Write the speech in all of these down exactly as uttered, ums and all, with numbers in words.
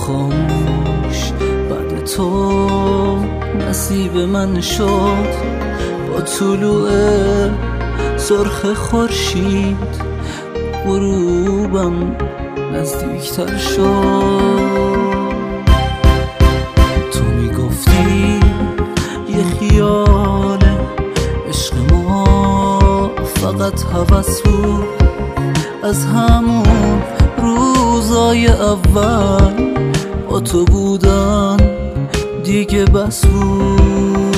خاموش بعد تو نصیب من شد. با طلوع سرخ خورشید غروبم نزدیکتر شد. تو میگفتی یه خیاله عشق ما فقط هوس بود، از همون روزای اول با تو بودن دیگه بس بود.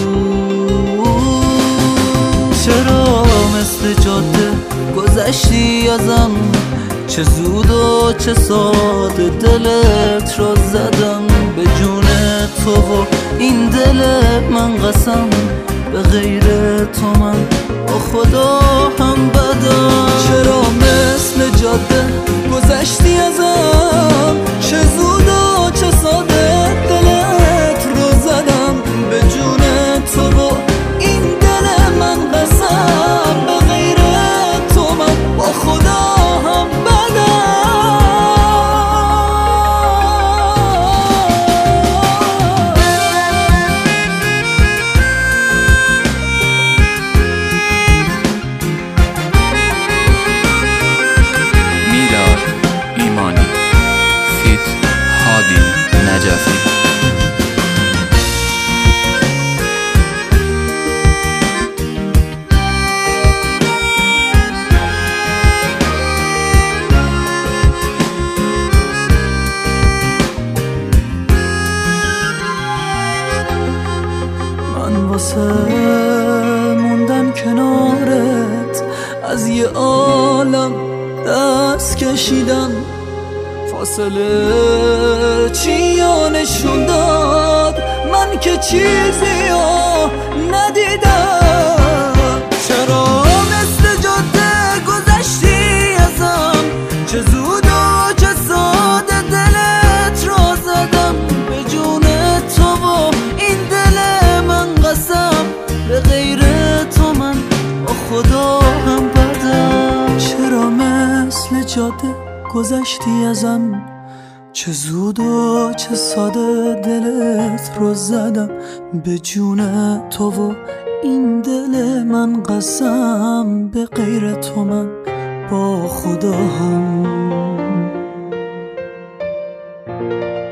چرا مثل جاده گذشتی ازم، چه زود و چه ساده دلت را زدم به جون تو و این دل من قسم به غیر تو من با خدا هم بدم. چرا مثل جاده گذشتی ازم، چه زود و چه ساده دلت رو زدم به جون تو و این دل من قسم به غیر تو من با خدا هم بدم. نجفی. من واسه موندن کنارت از یه عالم دست کشیدم، فاصله چی نشون داد من که چیزی ها ندیدم. چرا مثل جاده گذشتی ازم، چه زود و چه ساده دلت را زدم به جون تو و این دل من قسم به غیر تو من با خدا هم بدم. چرا مثل جاده گذشتی ازم، چه زود و چه ساده دلت رو زدم به جون تو و این دل من قسم به غیر تو من با خدا هم